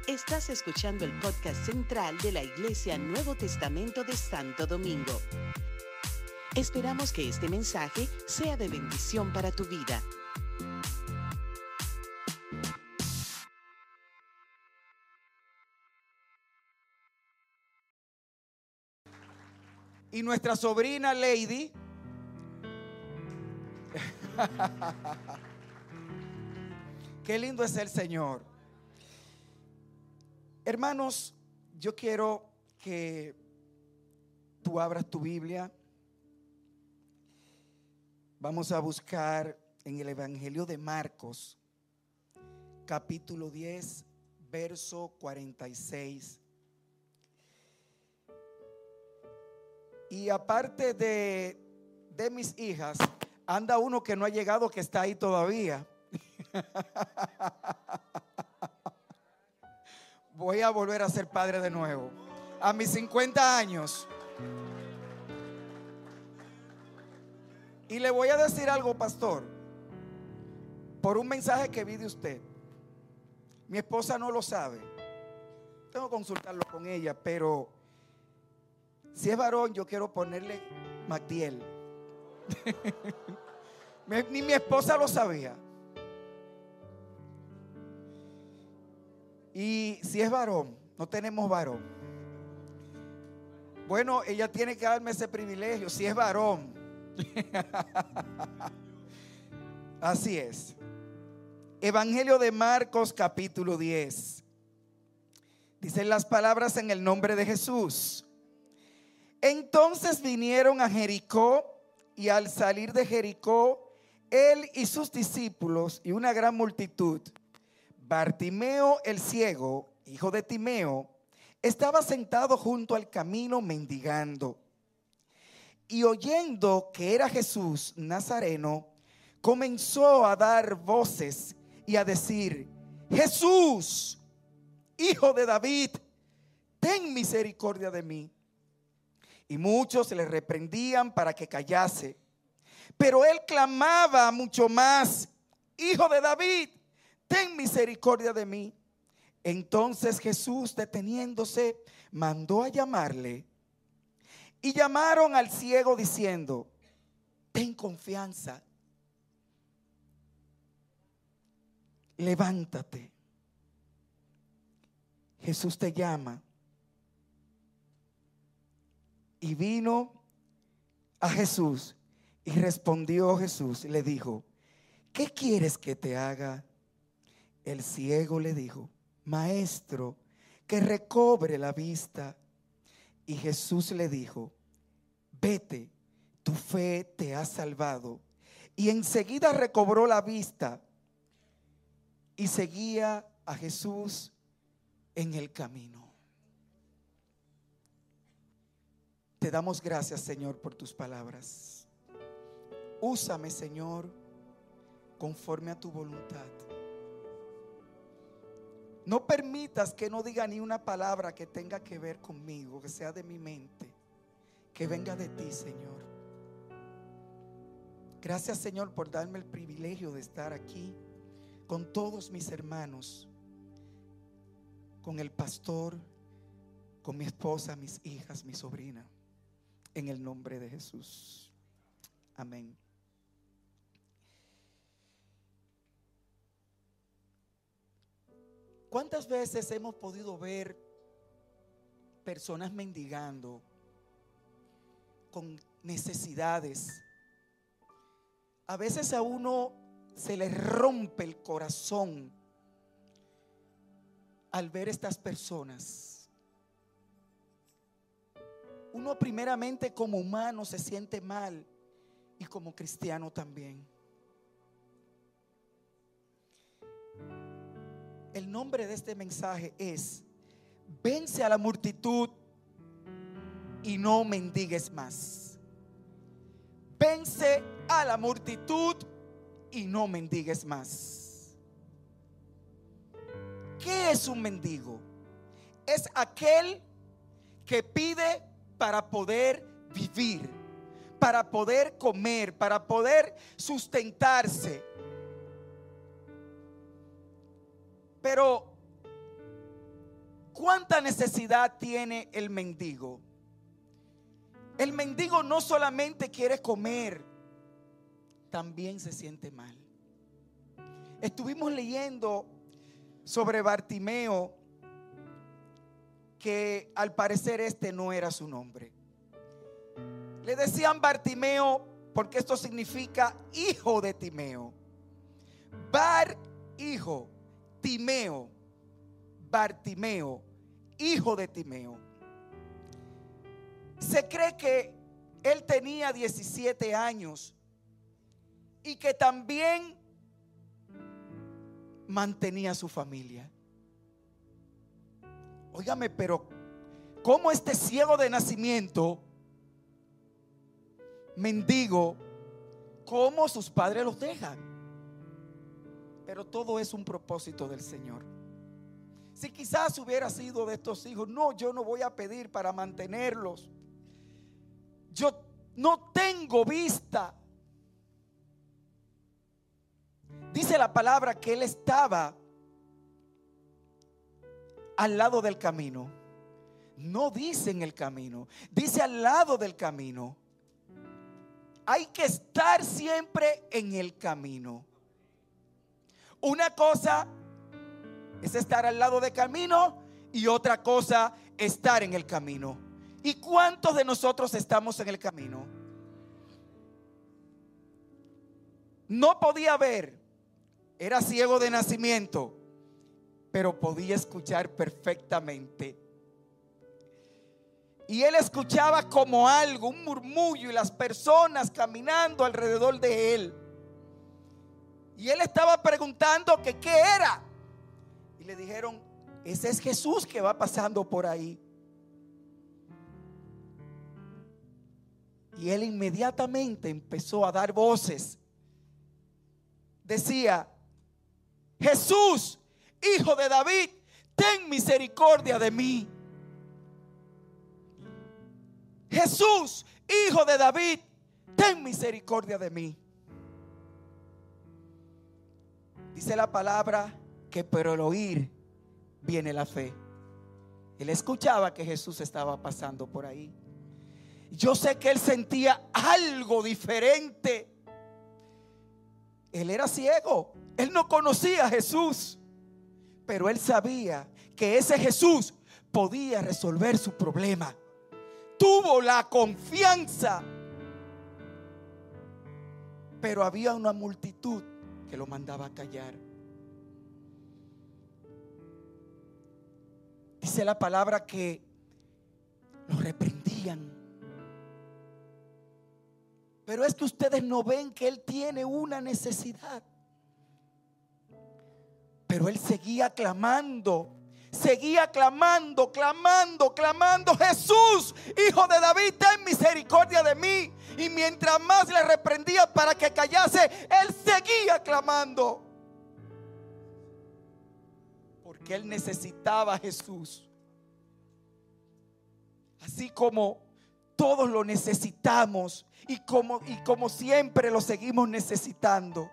Estás escuchando el podcast central de la Iglesia Nuevo Testamento de Santo Domingo. Esperamos que este mensaje sea de bendición para tu vida. Y nuestra sobrina Lady qué lindo es el Señor. Hermanos, yo quiero que tú abras tu Biblia. Vamos a buscar en el Evangelio de Marcos, capítulo 10, verso 46. Y aparte de mis hijas, anda uno que no ha llegado, que está ahí todavía. Voy a volver a ser padre de nuevo a mis 50 años. Y le voy a decir algo, pastor, por un mensaje que vi de usted. Mi esposa no lo sabe, tengo que consultarlo con ella, pero si es varón, yo quiero ponerle Magdiel. Ni mi esposa lo sabía. Y si es varón, no tenemos varón. Bueno, ella tiene que darme ese privilegio, si es varón. Así es. Evangelio de Marcos, capítulo 10. Dicen las palabras en el nombre de Jesús. Entonces vinieron a Jericó, y al salir de Jericó, él y sus discípulos y una gran multitud, Bartimeo el ciego, hijo de Timeo, estaba sentado junto al camino mendigando. Y oyendo que era Jesús Nazareno, comenzó a dar voces y a decir: Jesús, hijo de David, ten misericordia de mí. Y muchos le reprendían para que callase, pero él clamaba mucho más: Hijo de David, ten misericordia de mí. Entonces Jesús, deteniéndose, mandó a llamarle. Y llamaron al ciego diciendo: ten confianza, levántate, Jesús te llama. Y vino a Jesús, y respondió Jesús y le dijo: ¿qué quieres que te haga? El ciego le dijo: Maestro, que recobre la vista. Y Jesús le dijo: vete, tu fe te ha salvado. Y enseguida recobró la vista y seguía a Jesús en el camino. Te damos gracias, Señor, por tus palabras. Úsame, Señor, conforme a tu voluntad. No permitas que no diga ni una palabra que tenga que ver conmigo, que sea de mi mente, que venga de ti, Señor. Gracias, Señor, por darme el privilegio de estar aquí con todos mis hermanos, con el pastor, con mi esposa, mis hijas, mi sobrina, en el nombre de Jesús. Amén. ¿Cuántas veces hemos podido ver personas mendigando con necesidades? A veces a uno se le rompe el corazón al ver estas personas. Uno primeramente como humano se siente mal, y como cristiano también. El nombre de este mensaje es: vence a la multitud y no mendigues más. Vence a la multitud y no mendigues más. ¿Qué es un mendigo? Es aquel que pide para poder vivir, para poder comer, para poder sustentarse. Pero ¿Cuánta necesidad tiene el mendigo? El mendigo no solamente quiere comer, también se siente mal. Estuvimos leyendo sobre Bartimeo, que al parecer este no era su nombre. Le decían Bartimeo porque esto significa hijo de Timeo. Bar, hijo, Timeo, Bartimeo, hijo de Timeo. Se cree que él tenía 17 años y que también mantenía a su familia. Óigame, pero ¿cómo este ciego de nacimiento, mendigo, cómo sus padres los dejan? Pero todo es un propósito del Señor. Si quizás hubiera sido de estos hijos, no, yo no voy a pedir para mantenerlos. Yo no tengo vista. Dice la palabra que él estaba al lado del camino. No dice en el camino, dice al lado del camino. Hay que estar siempre en el camino. Una cosa es estar al lado del camino y otra cosa estar en el camino. ¿Y cuántos de nosotros estamos en el camino? No podía ver, era ciego de nacimiento, pero podía escuchar perfectamente. Y él escuchaba como algo, un murmullo, y las personas caminando alrededor de él. Y él estaba preguntando que qué era. Y le dijeron, ese es Jesús que va pasando por ahí. Y él inmediatamente empezó a dar voces. Decía, Jesús, hijo de David, ten misericordia de mí. Jesús, hijo de David, ten misericordia de mí. Dice la palabra que por el oír viene la fe. Él escuchaba que Jesús estaba pasando por ahí. Yo sé que él sentía algo diferente. Él era ciego, él no conocía a Jesús, pero él sabía que ese Jesús podía resolver su problema. Tuvo la confianza, pero había una multitud que lo mandaba a callar. Dice la palabra que lo reprendían. Pero es que ustedes no ven que él tiene una necesidad. Pero él seguía clamando. Seguía clamando, clamando, clamando. Jesús, hijo de David, ten misericordia de mí. Y mientras más le reprendía para que callase, él seguía clamando. Porque él necesitaba a Jesús. Así como todos lo necesitamos y como siempre lo seguimos necesitando.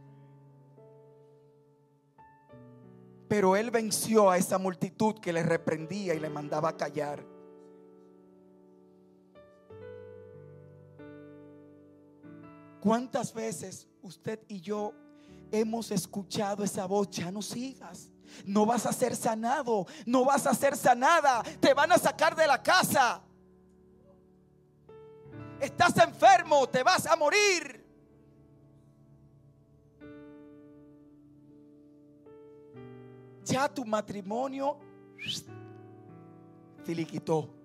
Pero él venció a esa multitud que le reprendía y le mandaba a callar. ¿Cuántas veces usted y yo hemos escuchado esa voz? Ya no sigas, no vas a ser sanado, no vas a ser sanada, te van a sacar de la casa, estás enfermo, te vas a morir. Ya tu matrimonio filiquitó.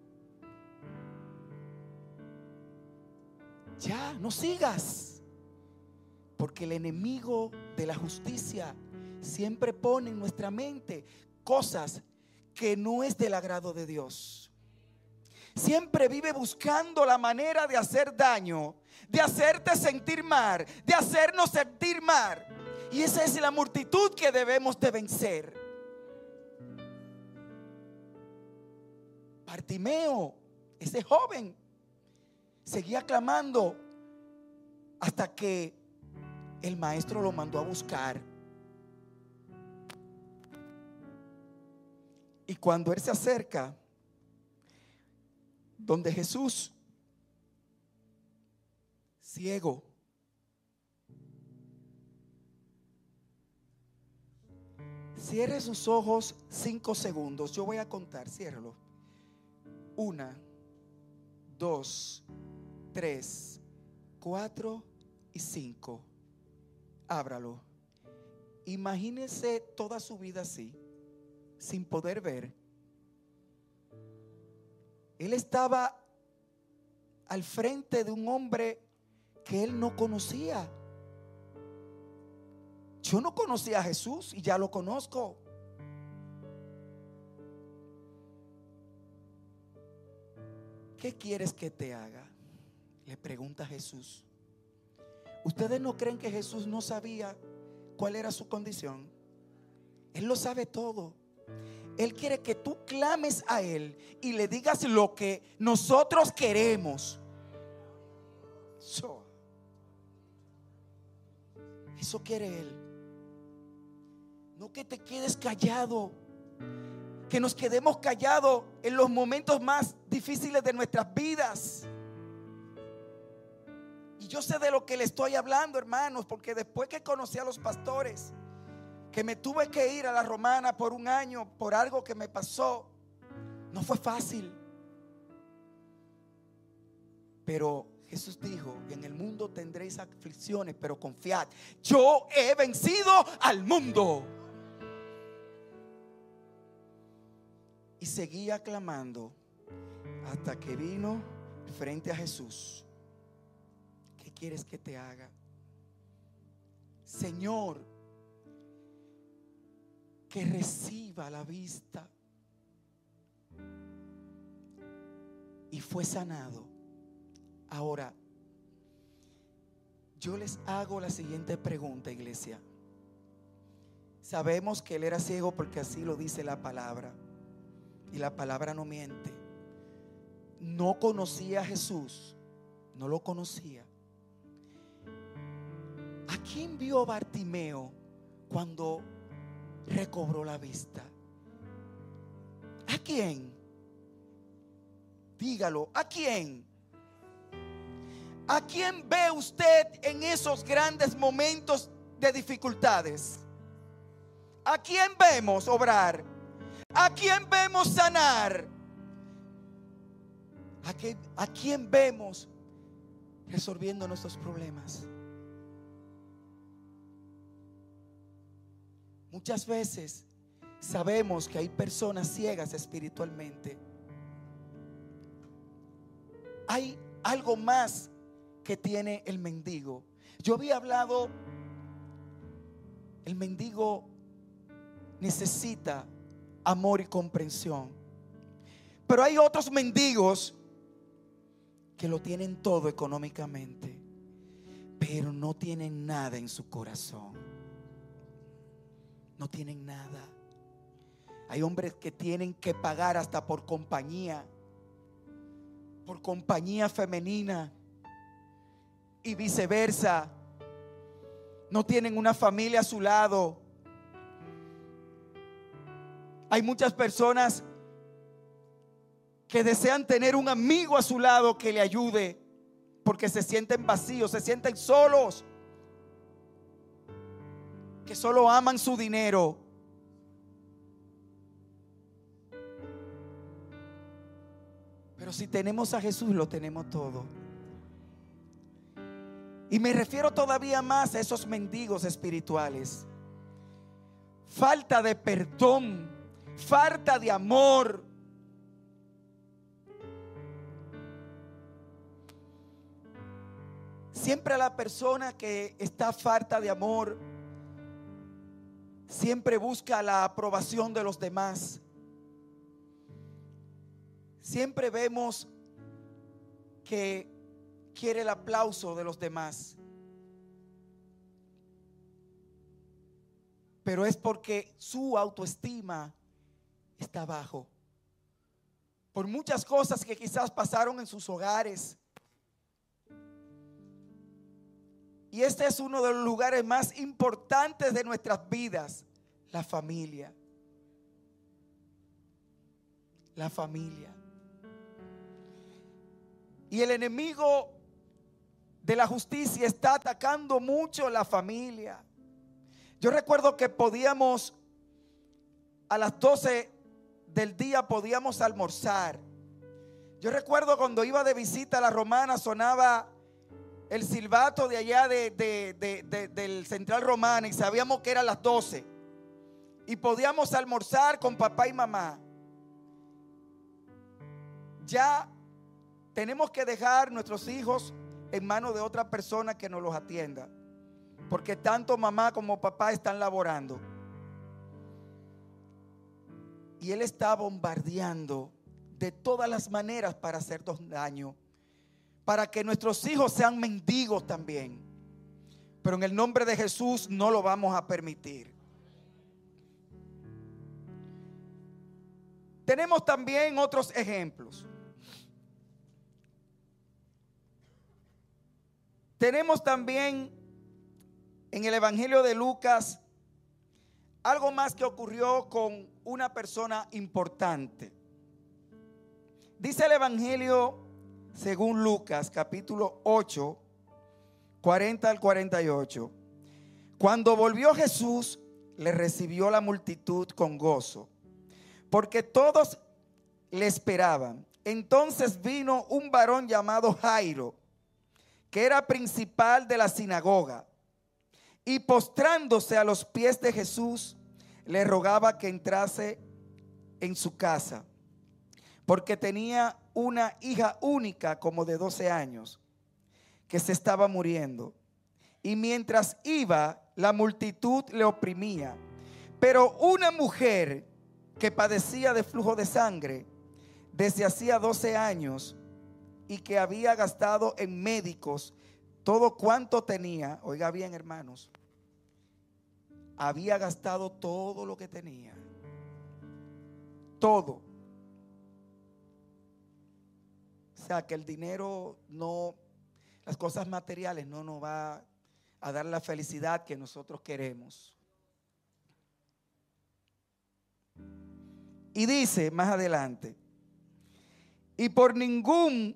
Ya no sigas, porque el enemigo de la justicia siempre pone en nuestra mente cosas que no es del agrado de Dios. Siempre vive buscando la manera de hacer daño, de hacerte sentir mal, de hacernos sentir mal. Y esa es la multitud que debemos de vencer. Bartimeo, ese joven, seguía clamando hasta que el maestro lo mandó a buscar. Y cuando él se acerca donde Jesús, ciego, cierre sus ojos 5 segundos. Yo voy a contar, ciérralo. 1, 2, 3, 4 y 5. Ábralo. Imagínese toda su vida así, sin poder ver. Él estaba al frente de un hombre que él no conocía. Yo no conocía a Jesús y ya lo conozco. ¿Qué quieres que te haga?, le pregunta Jesús. ¿Ustedes no creen que Jesús no sabía cuál era su condición? Él lo sabe todo. Él quiere que tú clames a Él y le digas lo que nosotros queremos. Eso quiere Él. No que te quedes callado, que nos quedemos callados en los momentos más difíciles de nuestras vidas. Y yo sé de lo que le estoy hablando, hermanos, porque después que conocí a los pastores, que me tuve que ir a la Romana por un año por algo que me pasó, no fue fácil. Pero Jesús dijo: en el mundo tendréis aflicciones, pero confiad, yo he vencido al mundo. Y seguía clamando hasta que vino frente a Jesús. ¿Qué quieres que te haga? Señor, que reciba la vista. Y fue sanado. Ahora, yo les hago la siguiente pregunta, iglesia. Sabemos que él era ciego porque así lo dice la palabra. Y la palabra no miente. No conocía a Jesús. No lo conocía. ¿A quién vio Bartimeo cuando recobró la vista? ¿A quién? Dígalo, ¿a quién? ¿A quién ve usted en esos grandes momentos de dificultades? ¿A quién vemos obrar? ¿A quién vemos sanar? ¿A quién vemos resolviendo nuestros problemas? Muchas veces sabemos que hay personas ciegas espiritualmente. Hay algo más que tiene el mendigo. Yo había hablado, el mendigo necesita amor y comprensión. Pero hay otros mendigos que lo tienen todo económicamente, pero no tienen nada en su corazón. No tienen nada. Hay hombres que tienen que pagar hasta por compañía femenina y viceversa. No tienen una familia a su lado. Hay muchas personas que desean tener un amigo a su lado que le ayude, porque se sienten vacíos, se sienten solos, que solo aman su dinero. Pero si tenemos a Jesús, lo tenemos todo. Y me refiero todavía más a esos mendigos espirituales. Falta de perdón, falta de amor. Siempre la persona que está falta de amor siempre busca la aprobación de los demás. Siempre vemos que quiere el aplauso de los demás. Pero es porque su autoestima está bajo. Por muchas cosas que quizás pasaron en sus hogares. Y este es uno de los lugares más importantes de nuestras vidas, la familia. la familia. Y el enemigo de la justicia está atacando mucho la familia. Yo recuerdo que podíamos, a las 12 del día podíamos almorzar. Yo recuerdo cuando iba de visita a la Romana, sonaba el silbato de allá del Central Romana y sabíamos que eran las 12. Y podíamos almorzar con papá y mamá. Ya tenemos que dejar nuestros hijos en manos de otra persona que nos los atienda, porque tanto mamá como papá están laborando. Y él está bombardeando de todas las maneras para hacernos daño, para que nuestros hijos sean mendigos también. Pero en el nombre de Jesús no lo vamos a permitir. Tenemos también otros ejemplos. Tenemos también en el Evangelio de Lucas algo más que ocurrió con una persona importante. Dice el Evangelio según Lucas, capítulo 8, 40 al 48. Cuando volvió Jesús, le recibió la multitud con gozo, porque todos le esperaban. Entonces vino un varón llamado Jairo, que era principal de la sinagoga, y postrándose a los pies de Jesús, le rogaba que entrase en su casa, porque tenía una hija única como de 12 años, que se estaba muriendo. Y mientras iba, la multitud le oprimía. Pero una mujer que padecía de flujo de sangre desde hacía 12 años, y que había gastado en médicos todo cuanto tenía, oiga bien, hermanos, había gastado todo lo que tenía, todo. O sea que el dinero no, las cosas materiales no nos va a dar la felicidad que nosotros queremos. Y dice más adelante, y por ninguno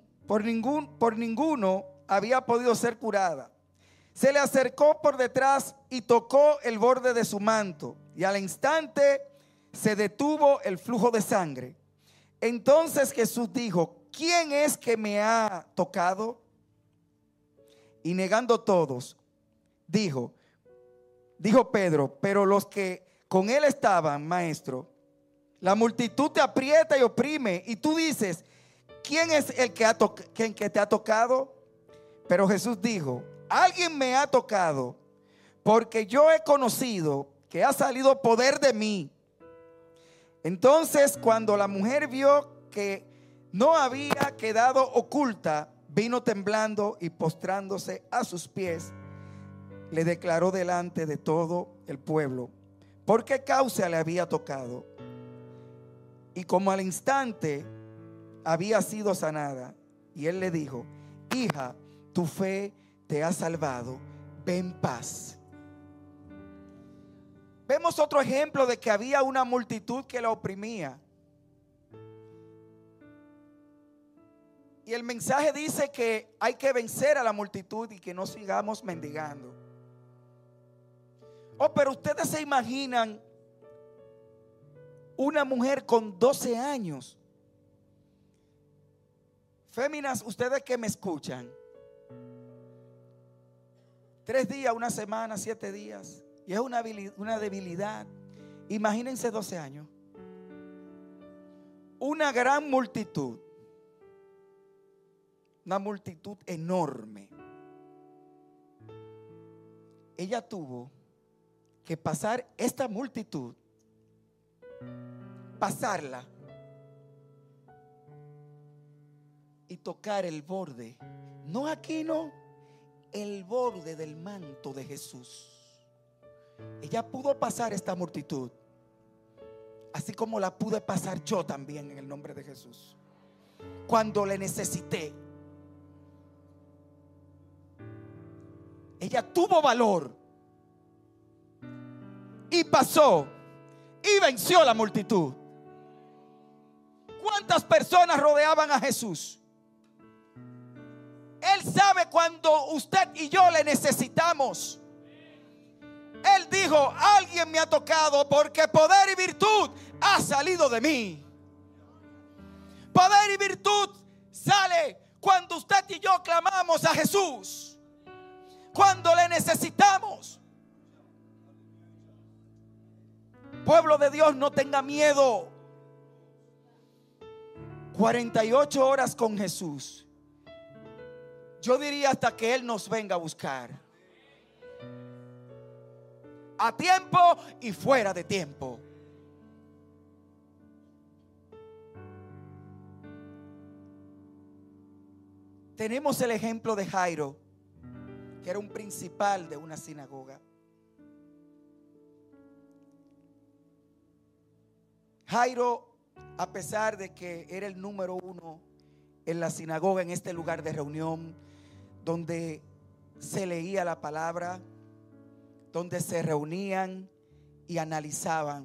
había podido ser curada. Se le acercó por detrás y tocó el borde de su manto, y al instante se detuvo el flujo de sangre. Entonces Jesús dijo: ¿quién es que me ha tocado? Y negando todos, dijo Pedro: pero los que con él estaban, maestro, la multitud te aprieta y oprime, y tú dices: ¿quién es el que te ha tocado? Pero Jesús dijo: alguien me ha tocado, porque yo he conocido que ha salido poder de mí. Entonces, cuando la mujer vio que no había quedado oculta, vino temblando y postrándose a sus pies, le declaró delante de todo el pueblo por qué causa le había tocado. Y como al instante había sido sanada, y él le dijo: hija, tu fe te ha salvado, ve en paz. Vemos otro ejemplo de que había una multitud que la oprimía. Y el mensaje dice que hay que vencer a la multitud y que no sigamos mendigando. Oh, pero ustedes se imaginan una mujer con 12 años. Féminas, ustedes que me escuchan, 3 días, una semana, 7 días, y es una debilidad. Imagínense 12 años. Una gran multitud, una multitud enorme. Ella tuvo que pasar esta multitud, pasarla y tocar el borde, no aquí, no, el borde del manto de Jesús. Ella pudo pasar esta multitud, así como la pude pasar yo también en el nombre de Jesús, cuando le necesité. Ella tuvo valor y pasó y venció la multitud. ¿Cuántas personas rodeaban a Jesús? Él sabe cuando usted y yo le necesitamos. Él dijo: alguien me ha tocado, porque poder y virtud ha salido de mí. Poder y virtud sale cuando usted y yo clamamos a Jesús, cuando le necesitamos. Pueblo de Dios, no tenga miedo. 48 horas con Jesús. Yo diría hasta que Él nos venga a buscar. A tiempo y fuera de tiempo. Tenemos el ejemplo de Jairo, que era un principal de una sinagoga. Jairo, a pesar de que era el número uno en la sinagoga, en este lugar de reunión donde se leía la palabra, donde se reunían y analizaban,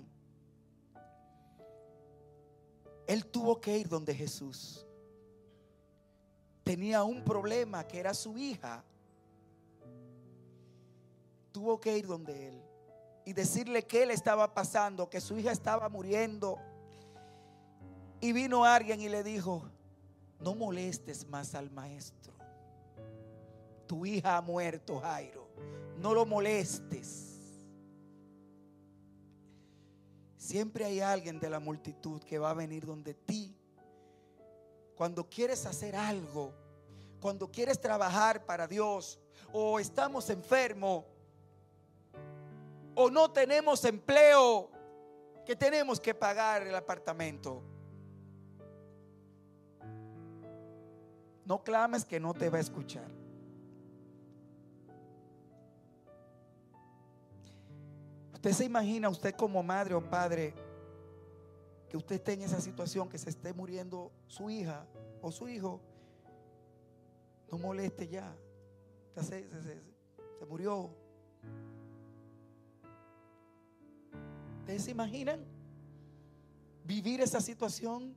él tuvo que ir donde Jesús. Tenía un problema, que era su hija. Tuvo que ir donde él y decirle qué le estaba pasando, que su hija estaba muriendo. Y vino alguien y le dijo: no molestes más al maestro. Tu hija ha muerto, Jairo. No lo molestes. Siempre hay alguien de la multitud que va a venir donde ti. Cuando quieres hacer algo, cuando quieres trabajar para Dios, o estamos enfermos, o no tenemos empleo, que tenemos que pagar el apartamento. No clames, que no te va a escuchar. Usted se imagina, usted como madre o padre, que usted esté en esa situación, que se esté muriendo su hija o su hijo. No moleste ya. Se murió. ¿Ustedes se imaginan vivir esa situación?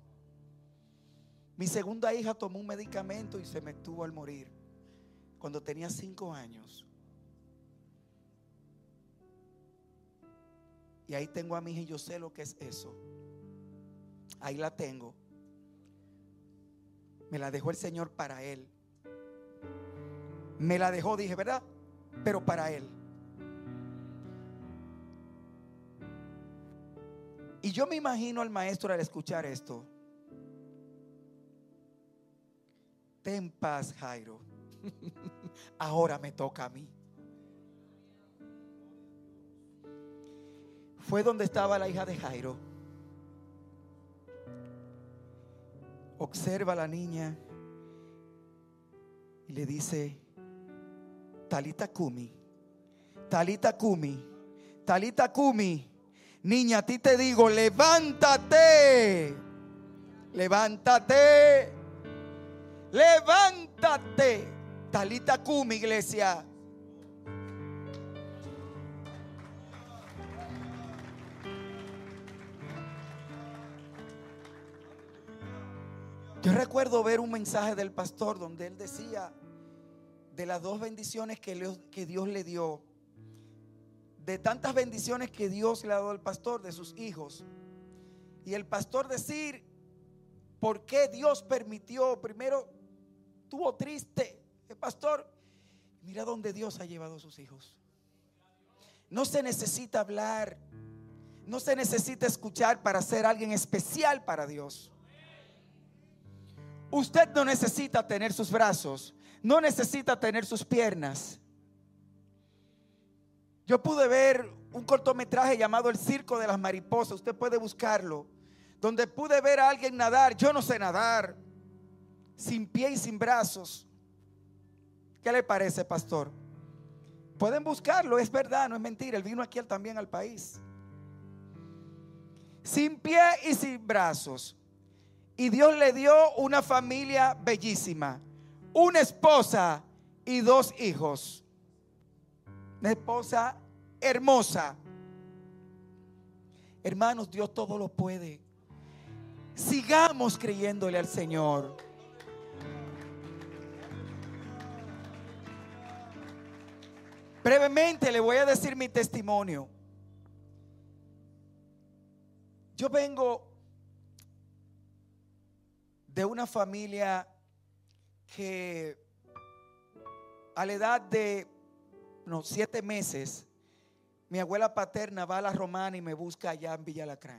Mi segunda hija tomó un medicamento y se me tuvo al morir cuando tenía 5 años. Y ahí tengo a mi hija y yo sé lo que es eso. Ahí la tengo. Me la dejó el Señor para Él. Me la dejó, dije, ¿verdad? Pero para Él. Y yo me imagino al maestro al escuchar esto. Ten paz, Jairo. Ahora me toca a mí. Fue donde estaba la hija de Jairo. Observa a la niña y le dice: Talita Kumi, Talita Kumi, Talita Kumi. Niña, a ti te digo, levántate, levántate, levántate. Talita Kumi, iglesia. Yo recuerdo ver un mensaje del pastor donde él decía de las 2 bendiciones que Dios le dio, de tantas bendiciones que Dios le ha dado al pastor de sus hijos, y el pastor decir por qué Dios permitió. Primero estuvo triste el pastor. Mira dónde Dios ha llevado a sus hijos. No se necesita hablar, no se necesita escuchar para ser alguien especial para Dios. Usted no necesita tener sus brazos, no necesita tener sus piernas. Yo pude ver un cortometraje llamado El Circo de las Mariposas. Usted puede buscarlo, donde pude ver a alguien nadar. Yo no sé nadar, sin pie y sin brazos. ¿Qué le parece, pastor? Pueden buscarlo, es verdad, no es mentira. Él vino aquí también al país, sin pie y sin brazos. Y Dios le dio una familia bellísima, una esposa y 2 hijos. Una esposa hermosa. Hermanos, Dios todo lo puede. Sigamos creyéndole al Señor. Brevemente le voy a decir mi testimonio. Yo vengo de una familia que a la edad de 7 meses, mi abuela paterna va a la Romana y me busca allá en Villa Alacrán.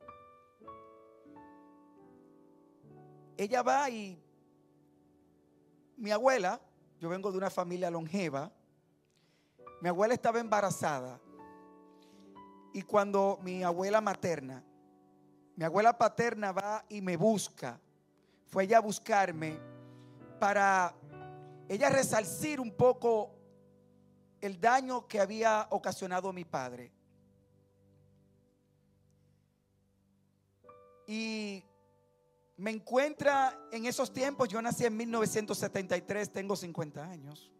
Ella va y mi abuela, yo vengo de una familia longeva, mi abuela estaba embarazada y cuando mi abuela paterna va y me busca, fue ella a buscarme para ella resarcir un poco el daño que había ocasionado mi padre. Y me encuentra en esos tiempos, yo nací en 1973, tengo 50 años.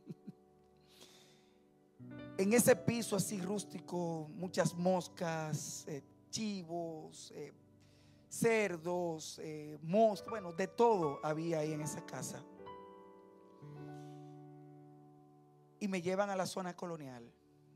En ese piso así rústico, muchas moscas, chivos, cerdos, moscas, bueno, de todo había ahí en esa casa. Y me llevan a la zona colonial.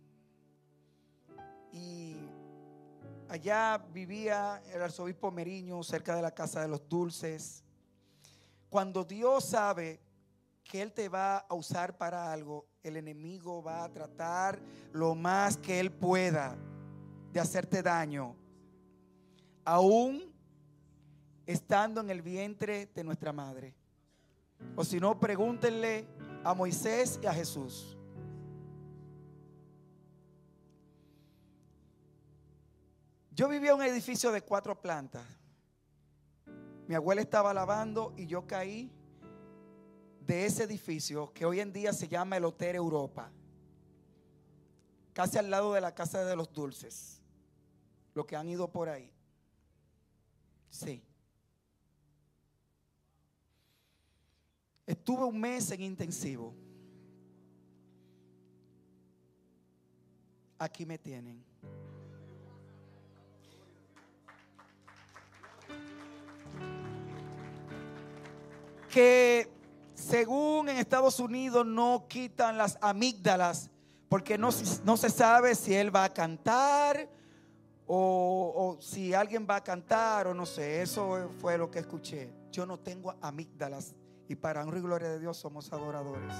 Y allá vivía el arzobispo Meriño, cerca de la Casa de los Dulces. Cuando Dios sabe que Él te va a usar para algo, el enemigo va a tratar lo más que él pueda de hacerte daño, aún estando en el vientre de nuestra madre. O si no, pregúntenle a Moisés y a Jesús. Yo vivía en un edificio de 4 plantas. Mi abuela estaba lavando y yo caí de ese edificio que hoy en día se llama el Hotel Europa, casi al lado de la Casa de los Dulces. Los que han ido por ahí. Sí. Estuve un mes en intensivo. Aquí me tienen. Que según en Estados Unidos no quitan las amígdalas porque no se sabe si él va a cantar o si alguien va a cantar o no sé. Eso fue lo que escuché. Yo no tengo amígdalas y para honra y gloria de Dios somos adoradores.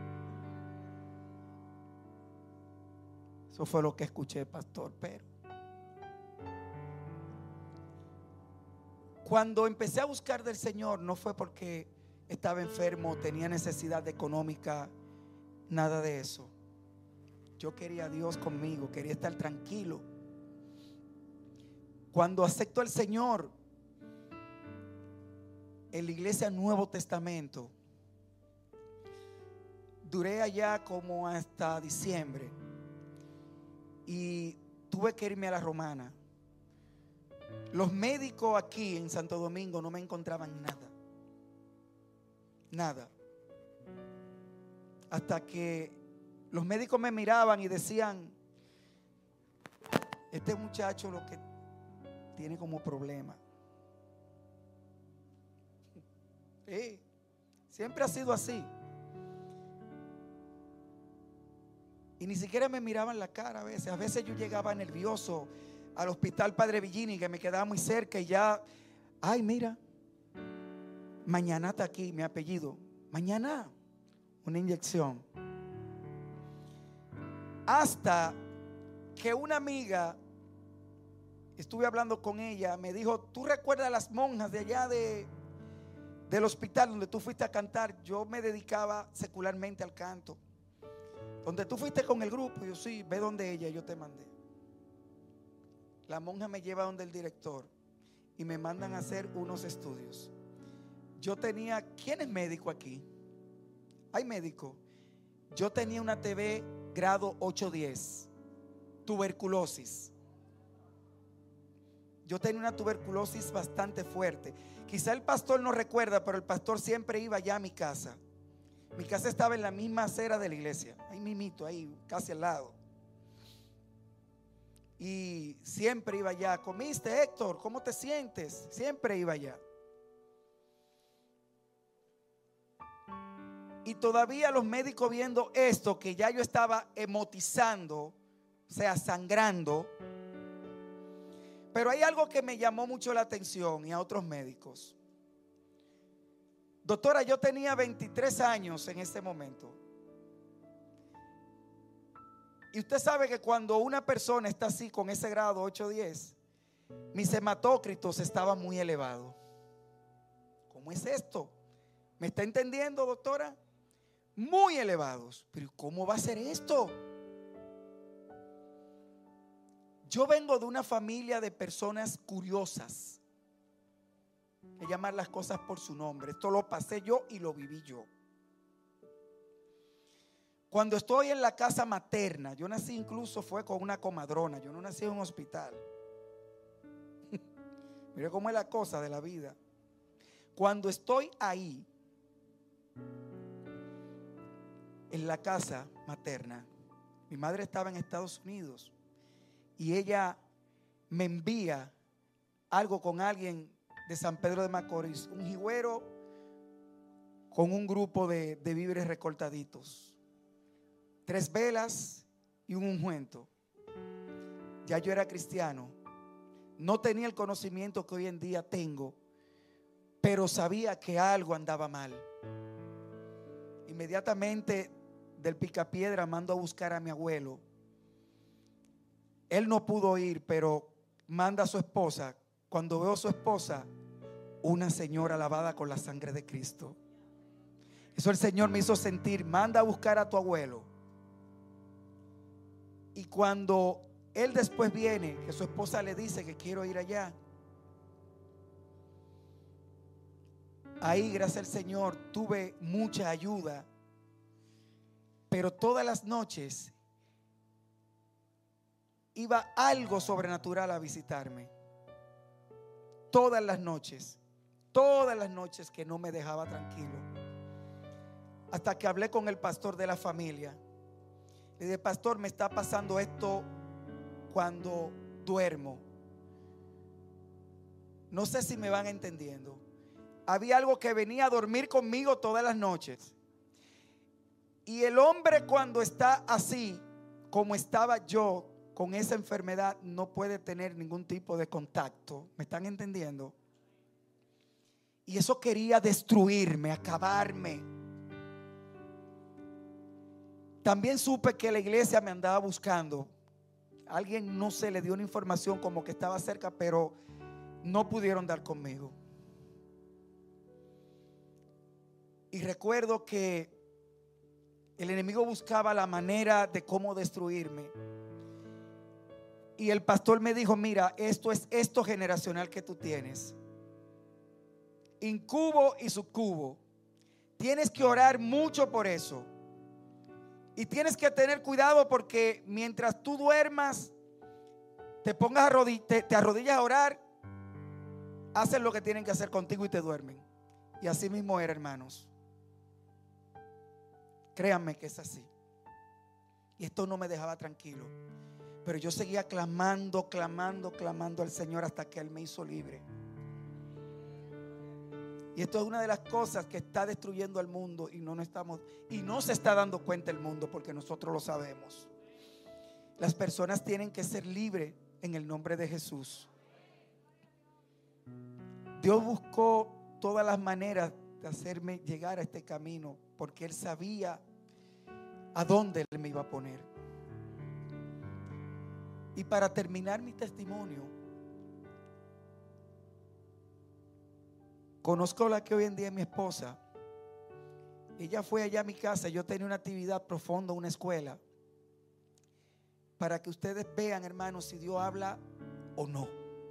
Eso fue lo que escuché, pastor. Pero cuando empecé a buscar del Señor no fue porque estaba enfermo, tenía necesidad económica, nada de eso. Yo quería a Dios conmigo, quería estar tranquilo. Cuando acepto al Señor en la iglesia Nuevo Testamento, duré allá como hasta diciembre y tuve que irme a la Romana. Los médicos aquí en Santo Domingo no me encontraban nada. Hasta que los médicos me miraban y decían: este muchacho lo que tiene como problema. Sí, siempre ha sido así. Y ni siquiera me miraban la cara a veces. A veces yo llegaba nervioso al hospital Padre Villini, que me quedaba muy cerca, y ya, ay, mira, mañana está aquí mi apellido. Mañana una inyección. Hasta que una amiga, estuve hablando con ella, me dijo: ¿tú recuerdas a las monjas de allá del hospital donde tú fuiste a cantar? Yo me dedicaba secularmente al canto. Donde tú fuiste con el grupo. Yo: sí, ve donde ella, yo te mandé. La monja me lleva donde el director y me mandan a hacer unos estudios. Yo tenía, ¿quién es médico aquí? ¿Hay médico? Yo tenía una TB grado 8-10, tuberculosis. Yo tenía una tuberculosis bastante fuerte. Quizá el pastor no recuerda, pero el pastor siempre iba allá a mi casa. Mi casa estaba en la misma acera de la iglesia, ahí mismito, ahí casi al lado. Y siempre iba allá. ¿Comiste, Héctor? ¿Cómo te sientes? Siempre iba allá. Y todavía los médicos viendo esto, que ya yo estaba hemotizando, o sea, sangrando. Pero hay algo que me llamó mucho la atención y a otros médicos. Doctora, yo tenía 23 años en ese momento. Y usted sabe que cuando una persona está así con ese grado 8-10, mis hematócritos estaban muy elevados. ¿Cómo es esto? ¿Me está entendiendo, doctora? Muy elevados. Pero ¿cómo va a ser esto? Yo vengo de una familia de personas curiosas. Hay que llamar las cosas por su nombre. Esto lo pasé yo y lo viví yo. Cuando estoy en la casa materna, yo nací incluso fue con una comadrona. Yo no nací en un hospital. Mire cómo es la cosa de la vida. Cuando estoy ahí, en la casa materna, mi madre estaba en Estados Unidos y ella me envía algo con alguien de San Pedro de Macorís, un jigüero con un grupo de víveres recortaditos, 3 velas y un ungüento. Ya yo era cristiano, no tenía el conocimiento que hoy en día tengo, pero sabía que algo andaba mal. Inmediatamente del Picapiedra mando a buscar a mi abuelo. Él no pudo ir, pero manda a su esposa. Cuando veo a su esposa, una señora lavada con la sangre de Cristo. Eso el Señor me hizo sentir. Manda a buscar a tu abuelo. Y cuando él después viene, que su esposa le dice que quiero ir allá, ahí, gracias al Señor, tuve mucha ayuda. Pero todas las noches iba algo sobrenatural a visitarme. Todas las noches que no me dejaba tranquilo. Hasta que hablé con el pastor de la familia. Le dije, pastor, me está pasando esto cuando duermo. No sé si me van entendiendo. Había algo que venía a dormir conmigo todas las noches. Y el hombre, cuando está así, como estaba yo, con esa enfermedad, no puede tener ningún tipo de contacto. ¿Me están entendiendo? Y eso quería destruirme, acabarme. También supe que la iglesia me andaba buscando. Alguien, no sé, le dio una información como que estaba cerca, pero no pudieron dar conmigo. Y recuerdo que el enemigo buscaba la manera de cómo destruirme. Y el pastor me dijo, mira, esto es esto generacional que tú tienes. Incubo y sucubo. Tienes que orar mucho por eso. Y tienes que tener cuidado porque mientras tú duermas, te pongas te arrodillas a orar, hacen lo que tienen que hacer contigo y te duermen. Y así mismo era, hermanos. Créanme que es así. Y esto no me dejaba tranquilo. Pero yo seguía clamando al Señor hasta que Él me hizo libre. Y esto es una de las cosas que está destruyendo al mundo y no se está dando cuenta el mundo porque nosotros lo sabemos. Las personas tienen que ser libres en el nombre de Jesús. Dios buscó todas las maneras de hacerme llegar a este camino porque Él sabía a dónde Él me iba a poner. Y para terminar mi testimonio, conozco a la que hoy en día es mi esposa. Ella fue allá a mi casa. Yo tenía una actividad profunda, una escuela, para que ustedes vean, hermanos, si Dios habla o no.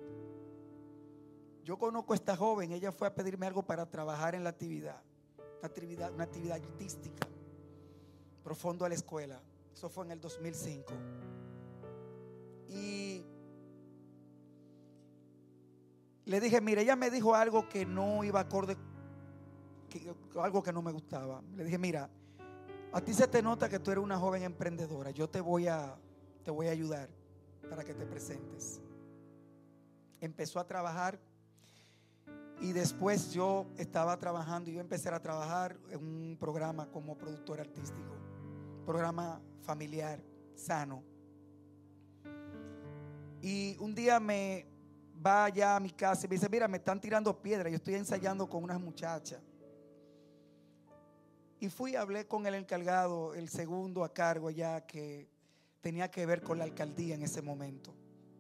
Yo conozco a esta joven. Ella fue a pedirme algo para trabajar en la actividad, una actividad artística profundo a la escuela. Eso fue en el 2005. Y le dije, mire, ella me dijo algo que no iba acorde, algo que no me gustaba. Le dije, mira, a ti se te nota que tú eres una joven emprendedora. Yo te voy a ayudar para que te presentes. Empezó a trabajar y después yo estaba trabajando y yo empecé a trabajar en un programa como productor artístico, programa familiar, sano. Y un día me va allá a mi casa y me dice, mira, me están tirando piedras, yo estoy ensayando con unas muchachas. Y fui y hablé con el encargado, el segundo a cargo allá, que tenía que ver con la alcaldía en ese momento.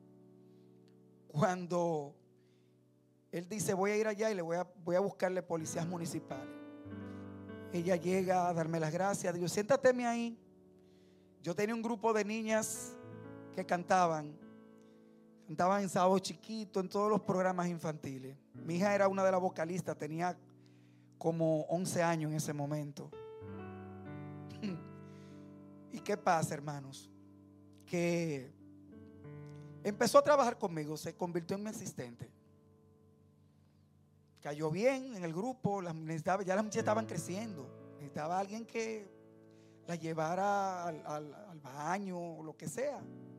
Cuando él dice, voy a ir allá y voy a buscarle policías municipales. Ella llega a darme las gracias. Digo, siéntateme ahí. Yo tenía un grupo de niñas que cantaban en Sábado Chiquito, en todos los programas infantiles. Mi hija era una de las vocalistas, tenía como 11 años en ese momento. ¿Y qué pasa, hermanos? Que empezó a trabajar conmigo, se convirtió en mi asistente. Cayó bien en el grupo, ya las muchachas estaban creciendo. Necesitaba alguien que la llevara al baño o lo que sea.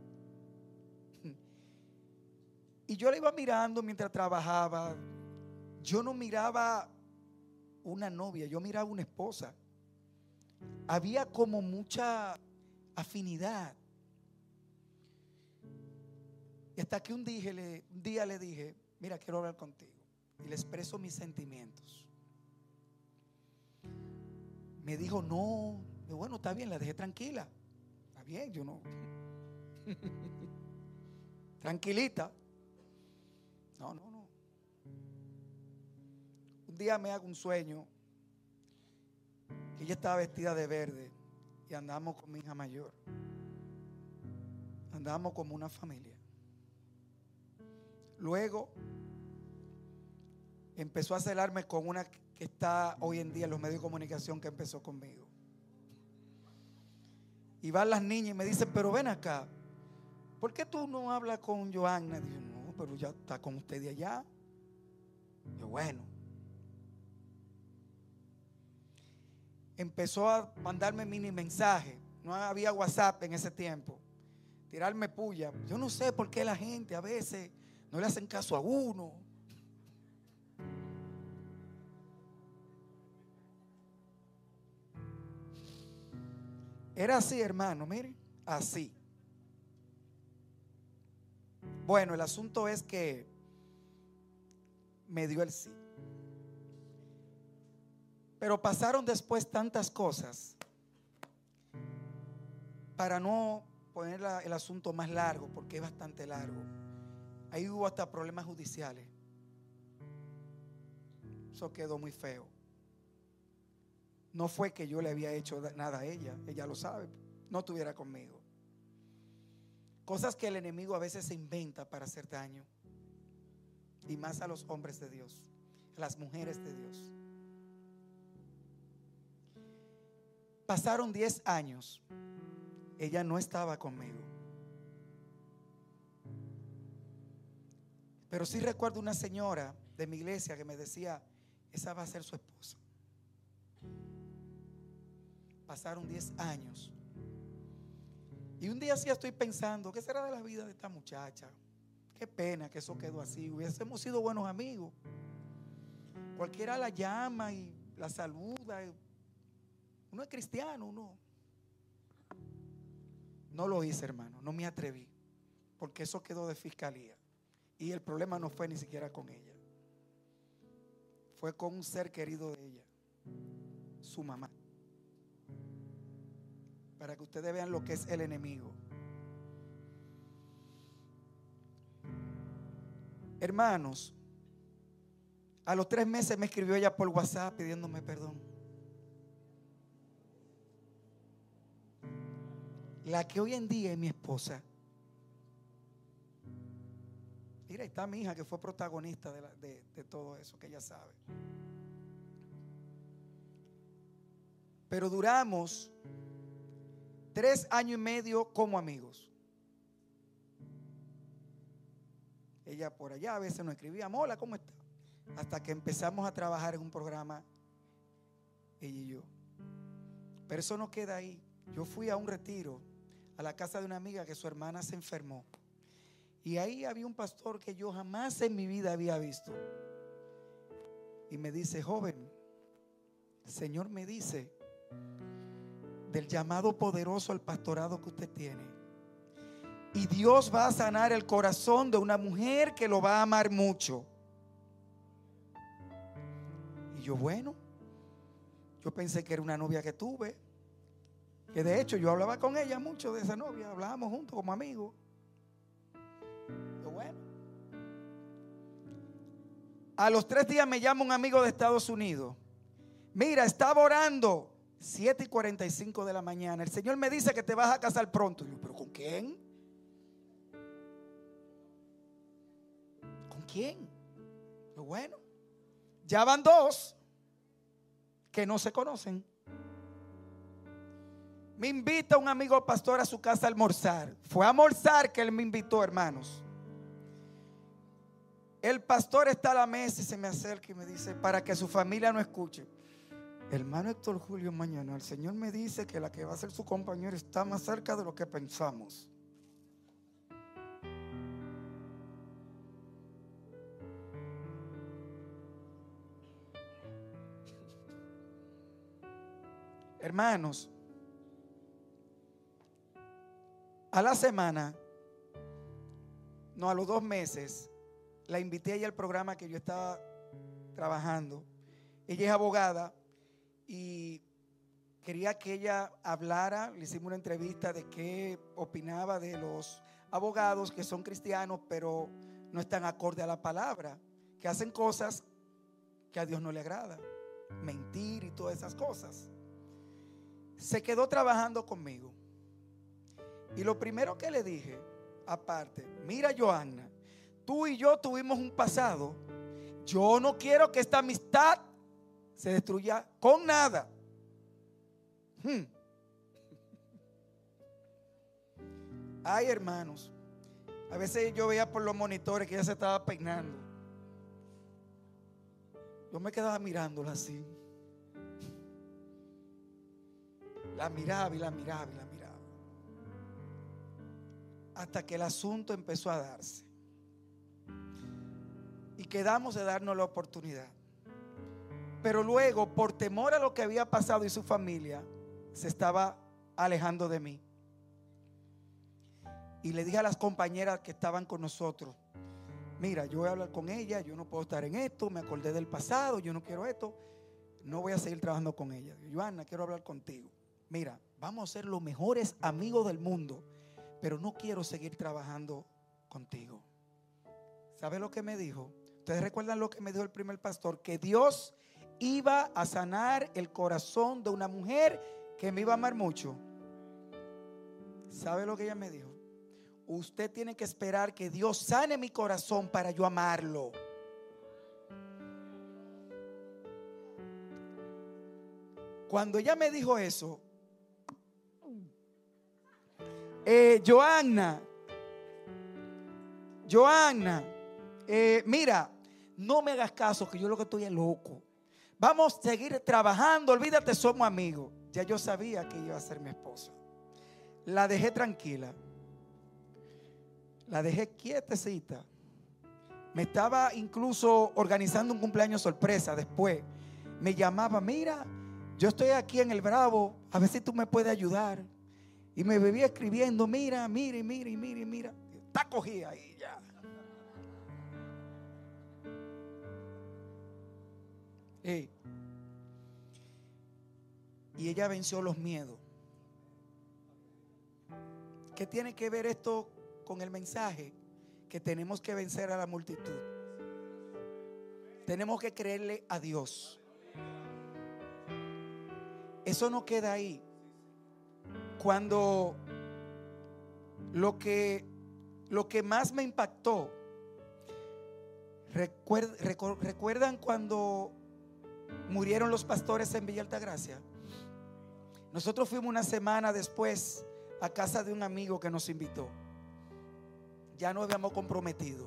Y yo la iba mirando mientras trabajaba. Yo no miraba una novia, yo miraba una esposa. Había como mucha afinidad. Y hasta que un día le dije, mira, quiero hablar contigo. Y le expreso mis sentimientos. Me dijo, no. Bueno, está bien, la dejé tranquila. Está bien, yo no. Tranquilita. No. Un día me hago un sueño que ella estaba vestida de verde y andamos con mi hija mayor. Andamos como una familia. Luego empezó a celarme con una que está hoy en día en los medios de comunicación, que empezó conmigo. Y van las niñas y me dicen, pero ven acá, ¿por qué tú no hablas con Johanna? Digo, no, pero ya está con usted de allá. Yo, bueno. Empezó a mandarme mini mensajes. No había WhatsApp en ese tiempo. Tirarme puya. Yo no sé por qué la gente a veces no le hacen caso a uno. Era así, hermano, miren, así. Bueno, el asunto es que me dio el sí. Pero pasaron después tantas cosas. Para no poner el asunto más largo, porque es bastante largo. Ahí hubo hasta problemas judiciales. Eso quedó muy feo. No fue que yo le había hecho nada a ella, ella lo sabe, no estuviera conmigo. Cosas que el enemigo a veces se inventa para hacer daño. Y más a los hombres de Dios, a las mujeres de Dios. Pasaron 10 años. Ella no estaba conmigo. Pero sí recuerdo una señora de mi iglesia que me decía, esa va a ser su esposa. Pasaron 10 años. Y un día sí estoy pensando, ¿qué será de la vida de esta muchacha? Qué pena que eso quedó así. Hubiésemos sido buenos amigos. Cualquiera la llama y la saluda. Uno es cristiano, uno. No lo hice, hermano, no me atreví. Porque eso quedó de fiscalía. Y el problema no fue ni siquiera con ella. Fue con un ser querido de ella, su mamá. Para que ustedes vean lo que es el enemigo. Hermanos, a los 3 meses me escribió ella por WhatsApp pidiéndome perdón. La que hoy en día es mi esposa. Mira, ahí está mi hija que fue protagonista de todo eso, que ella sabe. Pero duramos 3 años y medio como amigos. Ella por allá a veces nos escribía, hola, ¿cómo está? Hasta que empezamos a trabajar en un programa, ella y yo. Pero eso no queda ahí. Yo fui a un retiro a la casa de una amiga que su hermana se enfermó. Y ahí había un pastor que yo jamás en mi vida había visto. Y me dice: joven, el Señor me dice del llamado poderoso al pastorado que usted tiene. Y Dios va a sanar el corazón de una mujer que lo va a amar mucho. Y yo, bueno, yo pensé que era una novia que tuve, que de hecho yo hablaba con ella mucho de esa novia, hablábamos juntos como amigos. Yo, bueno. A los 3 días me llama un amigo de Estados Unidos. Mira, estaba orando 7:45 de la mañana. El Señor me dice que te vas a casar pronto. Y yo, ¿pero con quién? ¿Con quién? Yo, bueno, ya van 2 que no se conocen. Me invita un amigo pastor a su casa a almorzar. Fue a almorzar que él me invitó, hermanos. El pastor está a la mesa y se me acerca y me dice, para que su familia no escuche: hermano Héctor Julio, mañana el Señor me dice que la que va a ser su compañera está más cerca de lo que pensamos. Hermanos, a la semana, no, a los 2 meses, la invité a ella al programa que yo estaba trabajando. Ella es abogada y quería que ella hablara. Le hicimos una entrevista de qué opinaba de los abogados que son cristianos pero no están acorde a la palabra, que hacen cosas que a Dios no le agrada, mentir y todas esas cosas. Se quedó trabajando conmigo y lo primero que le dije, aparte: mira, Johanna, tú y yo tuvimos un pasado. Yo no quiero que esta amistad se destruya con nada. Ay, hermanos, a veces yo veía por los monitores que ella se estaba peinando. Yo me quedaba mirándola así. La miraba y la miraba y la miraba. Hasta que el asunto empezó a darse. Y quedamos de darnos la oportunidad. Pero luego, por temor a lo que había pasado y su familia, se estaba alejando de mí. Y le dije a las compañeras que estaban con nosotros: mira, yo voy a hablar con ella, yo no puedo estar en esto, me acordé del pasado, yo no quiero esto, no voy a seguir trabajando con ella. Johanna, quiero hablar contigo. Mira, vamos a ser los mejores amigos del mundo, pero no quiero seguir trabajando contigo. ¿Sabe lo que me dijo? Ustedes recuerdan lo que me dijo el primer pastor, que Dios iba a sanar el corazón de una mujer que me iba a amar mucho. ¿Sabe lo que ella me dijo? Usted tiene que esperar que Dios sane mi corazón para yo amarlo. Cuando ella me dijo eso, Johanna, mira, no me hagas caso, que yo lo que estoy es loco. Vamos a seguir trabajando, olvídate, somos amigos. Ya yo sabía que iba a ser mi esposa. La dejé tranquila, la dejé quietecita. Me estaba incluso organizando un cumpleaños sorpresa. Después me llamaba: mira, yo estoy aquí en el Bravo, a ver si tú me puedes ayudar. Y me vivía escribiendo: mira. Está cogida ahí ya. Y ella venció los miedos. ¿Qué tiene que ver esto con el mensaje? Que tenemos que vencer a la multitud. Tenemos que creerle a Dios. Eso no queda ahí. Cuando lo que más me impactó, ¿recuerdan cuando murieron los pastores en Villa Altagracia? Nosotros fuimos una semana después a casa de un amigo que nos invitó. Ya nos habíamos comprometido.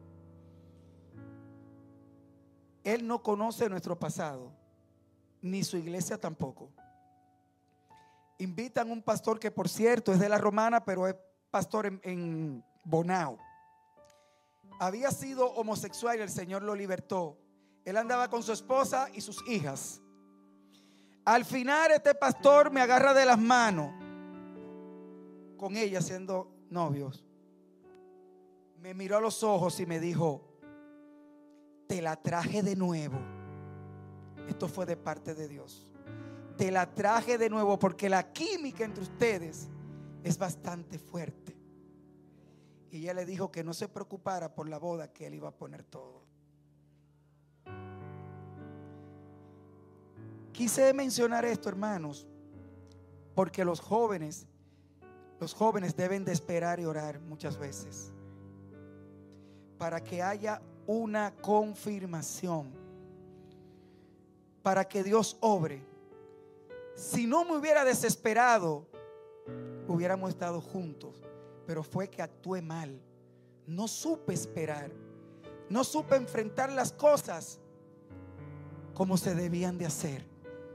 Él no conoce nuestro pasado, ni su iglesia tampoco. Invitan a un pastor que, por cierto, es de la Romana, pero es pastor en Bonao. había sido homosexual y el Señor lo libertó. Él andaba con su esposa y sus hijas. Al final este pastor me agarra de las manos, con ella siendo novios. Me miró a los ojos y me dijo: te la traje de nuevo. Esto fue de parte de Dios. Te la traje de nuevo porque la química entre ustedes es bastante fuerte. Y ella le dijo que no se preocupara por la boda, que él iba a poner todo. Quise mencionar esto, hermanos, porque los jóvenes deben de esperar y orar muchas veces para que haya una confirmación, para que Dios obre. Si no me hubiera desesperado, hubiéramos estado juntos, pero fue que actué mal. No supe esperar, no supe enfrentar las cosas como se debían de hacer.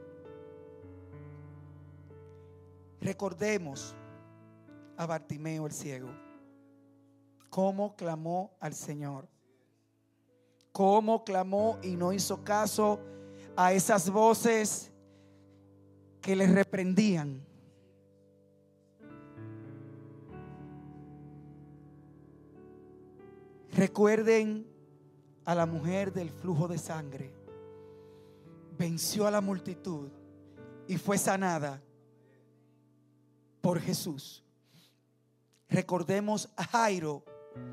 Recordemos a Bartimeo el ciego, cómo clamó al Señor, cómo clamó y no hizo caso a esas voces que le reprendían. Recuerden a la mujer del flujo de sangre. Venció a la multitud y fue sanada por Jesús. Recordemos a Jairo,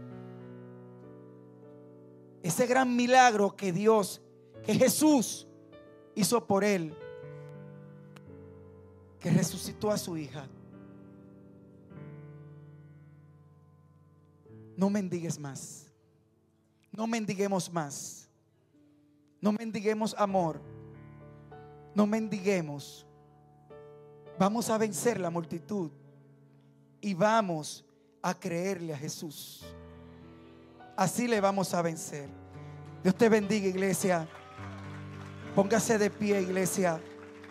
ese gran milagro que Jesús hizo por él, que resucitó a su hija. No mendigues más, no mendiguemos más, no mendiguemos amor, no mendiguemos. Vamos a vencer la multitud y vamos a creerle a Jesús. Así le vamos a vencer. Dios te bendiga, iglesia. Póngase de pie, iglesia.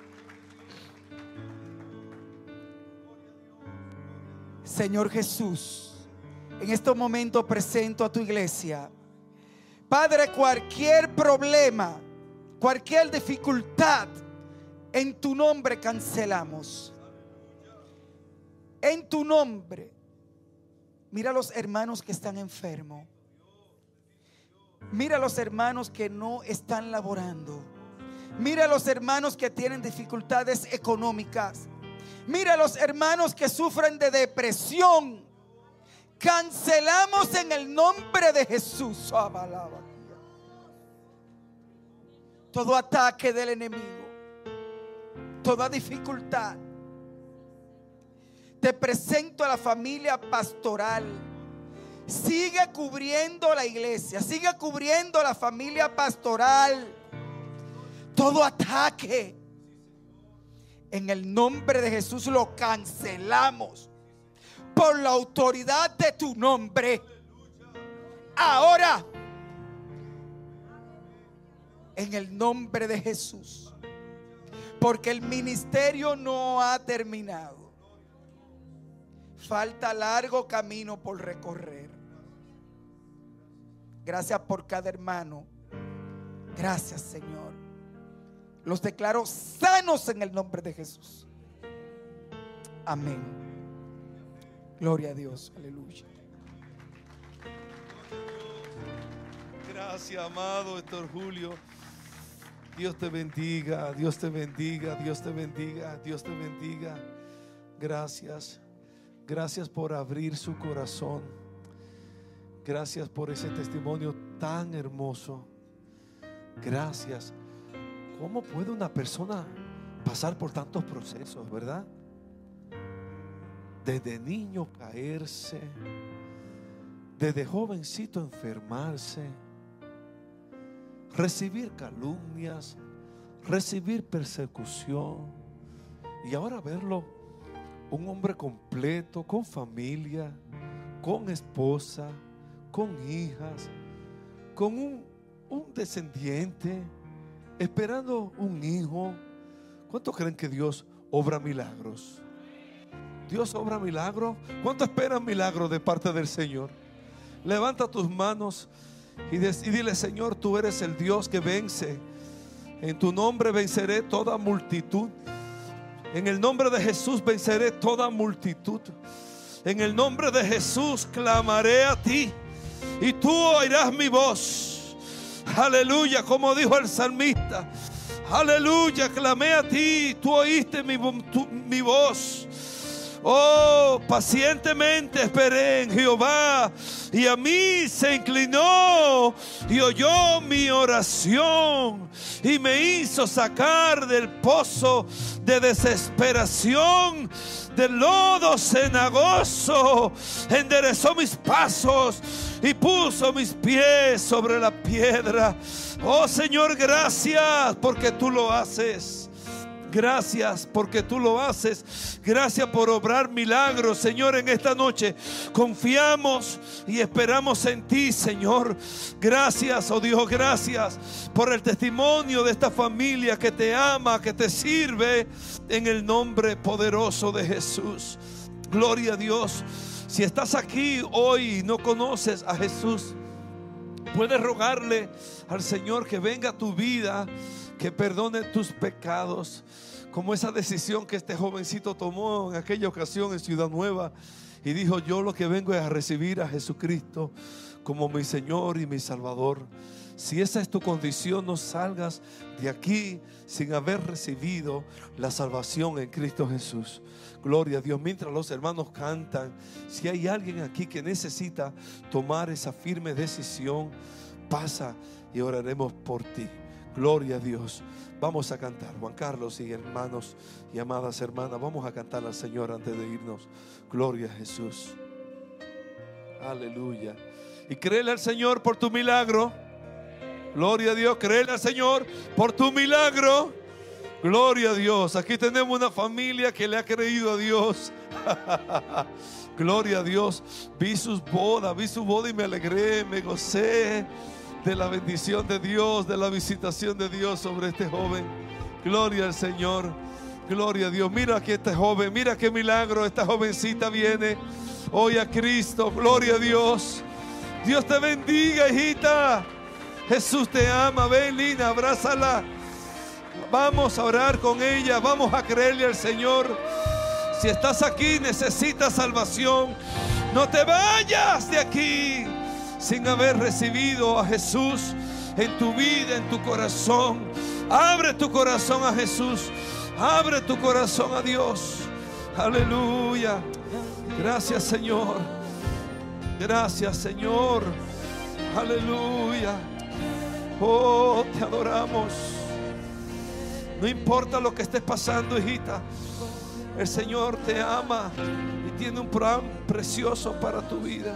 Señor Jesús, en este momento presento a tu iglesia. Padre, cualquier problema, cualquier dificultad, en tu nombre cancelamos. En tu nombre. Mira a los hermanos que están enfermos. Mira a los hermanos que no están laborando. Mira a los hermanos que tienen dificultades económicas. Mira a los hermanos que sufren de depresión. Cancelamos en el nombre de Jesús todo ataque del enemigo, toda dificultad. Te presento a la familia pastoral. Sigue cubriendo la iglesia, sigue cubriendo la familia pastoral. Todo ataque, en el nombre de Jesús lo cancelamos por la autoridad de tu nombre. Ahora, en el nombre de Jesús, porque el ministerio no ha terminado. Falta largo camino por recorrer. Gracias por cada hermano. Gracias, Señor. Los declaro sanos en el nombre de Jesús. Amén. Gloria a Dios. Aleluya. Gracias, amado Héctor Julio. Dios te bendiga, Dios te bendiga, Dios te bendiga, Dios te bendiga. Gracias. Gracias por abrir su corazón. Gracias por ese testimonio tan hermoso. Gracias. ¿Cómo puede una persona pasar por tantos procesos, verdad? Desde niño caerse, desde jovencito enfermarse, recibir calumnias, recibir persecución, y ahora verlo un hombre completo, con familia, con esposa, con hijas, con un descendiente, esperando un hijo. ¿Cuántos creen que Dios obra milagros? Dios obra milagros. ¿Cuántos esperan milagros de parte del Señor? Levanta tus manos y dile: Señor, tú eres el Dios que vence. En tu nombre venceré toda multitud. En el nombre de Jesús venceré toda multitud. En el nombre de Jesús clamaré a ti y tú oirás mi voz. Aleluya, como dijo el salmista. Aleluya, clamé a ti, tú oíste mi voz. Oh, pacientemente esperé en Jehová, y a mí se inclinó y oyó mi oración, y me hizo sacar del pozo de desesperación, del lodo cenagoso. Enderezó mis pasos y puso mis pies sobre la piedra. Oh Señor, gracias porque tú lo haces. Gracias porque tú lo haces. Gracias por obrar milagros, Señor, en esta noche. Confiamos y esperamos en ti, Señor. Gracias, oh Dios, gracias por el testimonio de esta familia que te ama, que te sirve, en el nombre poderoso de Jesús. Gloria a Dios. Si estás aquí hoy y no conoces a Jesús, puedes rogarle al Señor que venga a tu vida, que perdone tus pecados, como esa decisión que este jovencito tomó en aquella ocasión en Ciudad Nueva, y dijo: yo lo que vengo es a recibir a Jesucristo como mi Señor y mi Salvador. Si esa es tu condición, no salgas de aquí sin haber recibido la salvación en Cristo Jesús. Gloria a Dios. Mientras los hermanos cantan, si hay alguien aquí que necesita tomar esa firme decisión, pasa y oraremos por ti. Gloria a Dios. Vamos a cantar. Juan Carlos y hermanos y amadas hermanas, vamos a cantar al Señor antes de irnos. Gloria a Jesús. Aleluya. Y créele al Señor por tu milagro. Gloria a Dios. Créele al Señor por tu milagro. Gloria a Dios. Aquí tenemos una familia que le ha creído a Dios. Gloria a Dios. Vi su boda y me alegré, me gocé de la bendición de Dios, de la visitación de Dios sobre este joven. Gloria al Señor. Gloria a Dios. Mira aquí este joven, mira qué milagro. Esta jovencita viene hoy a Cristo. Gloria a Dios. Dios te bendiga, hijita. Jesús te ama. Ven, Lina, abrázala. Vamos a orar con ella. Vamos a creerle al Señor. Si estás aquí, necesitas salvación, no te vayas de aquí sin haber recibido a Jesús en tu vida, en tu corazón. Abre tu corazón a Jesús. Abre tu corazón a Dios. Aleluya. Gracias, Señor. Gracias, Señor. Aleluya. Oh, te adoramos. No importa lo que estés pasando, hijita, el Señor te ama y tiene un plan precioso para tu vida.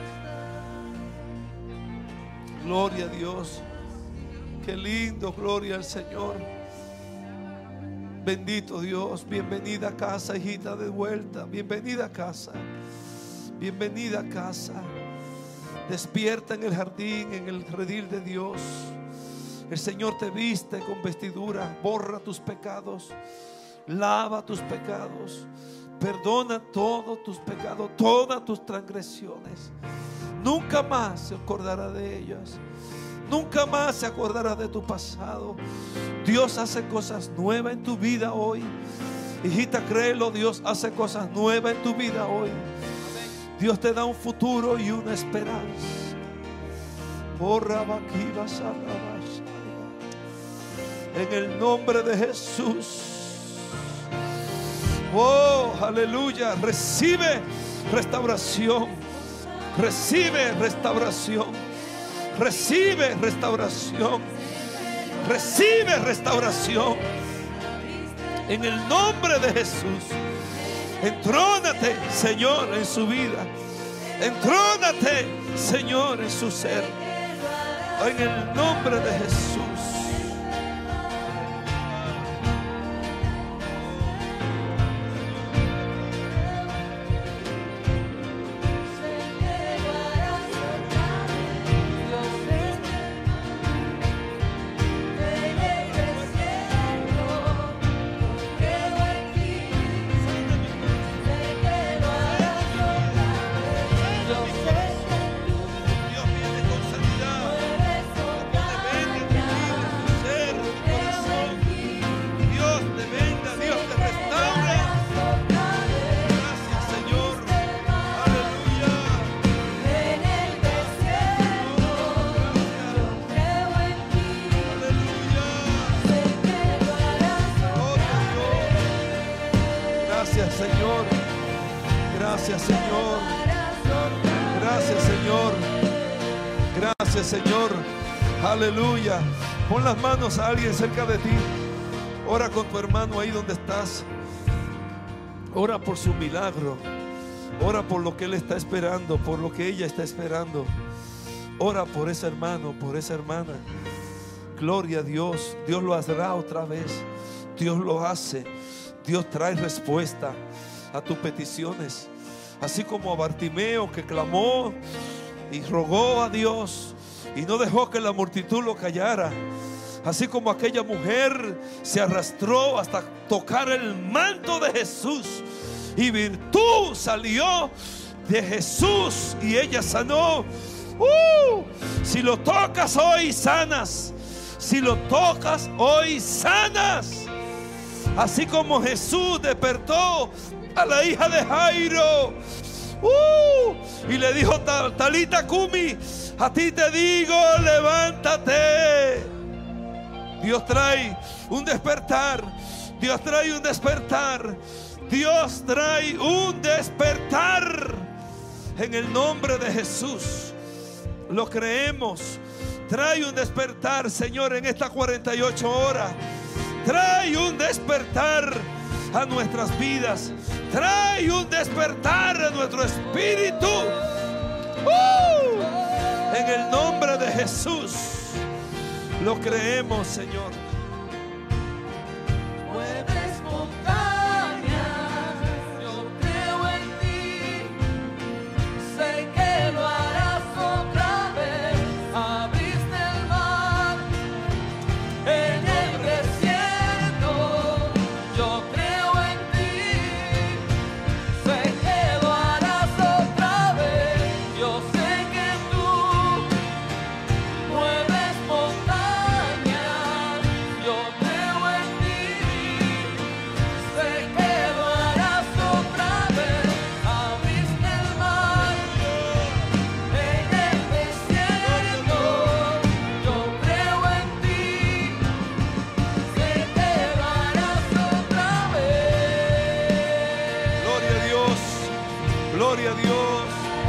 Gloria a Dios. Qué lindo, gloria al Señor. Bendito Dios. Bienvenida a casa, hijita, de vuelta. Bienvenida a casa. Bienvenida a casa. Despierta en el jardín, en el redil de Dios. El Señor te viste con vestidura. Borra tus pecados. Lava tus pecados. Perdona todos tus pecados, todas tus transgresiones. Nunca más se acordará de ellas. Nunca más se acordará de tu pasado. Dios hace cosas nuevas en tu vida hoy. Hijita, créelo, Dios hace cosas nuevas en tu vida hoy. Dios te da un futuro y una esperanza. En el nombre de Jesús. Oh, aleluya. Recibe restauración. Recibe restauración. Recibe restauración. Recibe restauración. En el nombre de Jesús. Entrónate, Señor, en su vida. Entrónate, Señor, en su ser. En el nombre de Jesús. Gracias, Señor. Gracias, Señor. Gracias, Señor. Aleluya. Pon las manos a alguien cerca de ti. Ora con tu hermano ahí donde estás. Ora por su milagro. Ora por lo que él está esperando, por lo que ella está esperando. Ora por ese hermano, por esa hermana. Gloria a Dios. Dios lo hará otra vez. Dios lo hace. Dios trae respuesta a tus peticiones. Así como a Bartimeo, que clamó y rogó a Dios y no dejó que la multitud lo callara. Así como aquella mujer se arrastró hasta tocar el manto de Jesús y virtud salió de Jesús y ella sanó. Si lo tocas hoy, sanas. Si lo tocas hoy, sanas. Así como Jesús despertó a la hija de Jairo y le dijo: Talita Cumi, a ti te digo, levántate. Dios trae un despertar. Dios trae un despertar. Dios trae un despertar. En el nombre de Jesús. Lo creemos. Trae un despertar, Señor, en estas 48 horas. Trae un despertar a nuestras vidas. Trae un despertar a nuestro espíritu. En el nombre de Jesús. Lo creemos, Señor. Mueves montañas, yo creo en ti. Sé que lo harás otra vez. Abriste el mar en el desierto. Yo creo en ti. Sé que lo harás otra vez. Yo sé que tú mueves montañas. Yo creo en ti. Sé que lo harás otra vez. Abriste el mar en el desierto. Yo creo en ti. Sé que lo harás otra vez. Gloria a Dios. Gloria a Dios.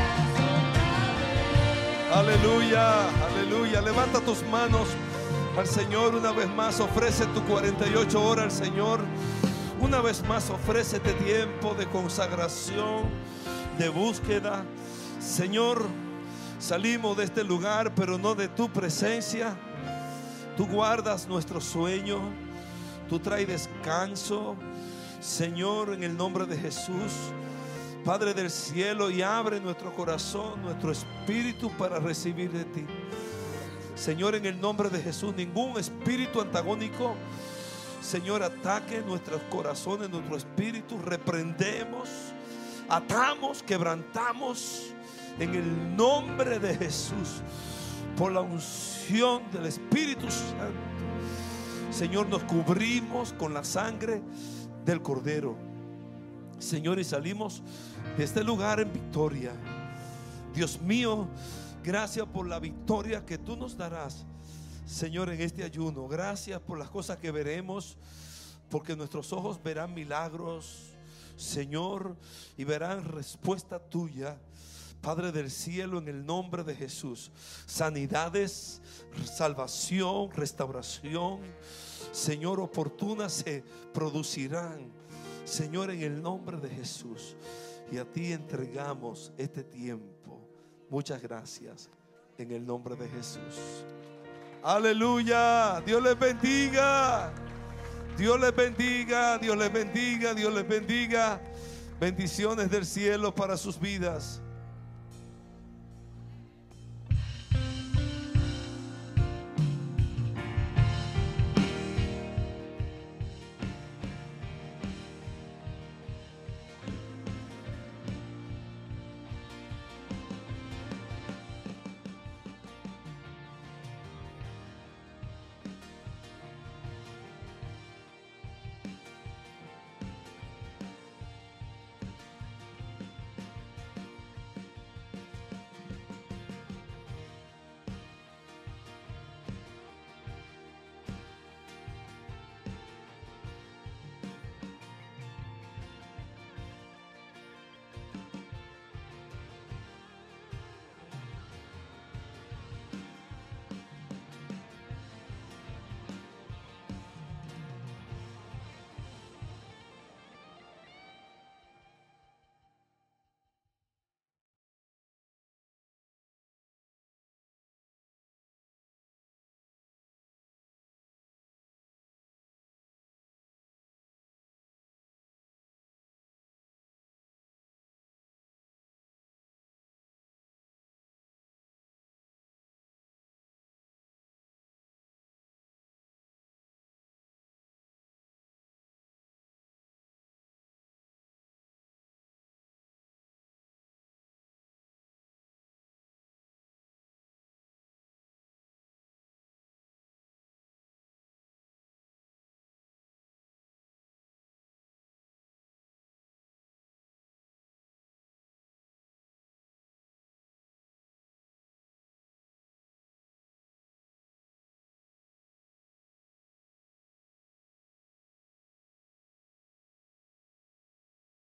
Aleluya. Aleluya. Levanta tus manos al Señor una vez más. Ofrece tu 48 horas al Señor. Una vez más, ofrécete tiempo de consagración, de búsqueda. Señor, salimos de este lugar, pero no de tu presencia. Tú guardas nuestro sueño. Tú traes descanso, Señor, en el nombre de Jesús. Padre del cielo, y abre nuestro corazón, nuestro espíritu para recibir de ti. Señor, en el nombre de Jesús, ningún espíritu antagónico, Señor, ataque nuestros corazones, nuestro espíritu. Reprendemos, atamos, quebrantamos en el nombre de Jesús, por la unción del Espíritu Santo. Señor, nos cubrimos con la sangre del Cordero, Señor, y salimos de este lugar en victoria. Dios mío, gracias por la victoria que tú nos darás, Señor, en este ayuno. Gracias por las cosas que veremos, porque nuestros ojos verán milagros, Señor, y verán respuesta tuya, Padre del cielo, en el nombre de Jesús. Sanidades, salvación, restauración, Señor, oportunas se producirán, Señor, en el nombre de Jesús. Y a ti entregamos este tiempo. Muchas gracias en el nombre de Jesús. Aleluya. Dios les bendiga. Dios les bendiga. Dios les bendiga. Dios les bendiga. Bendiciones del cielo para sus vidas.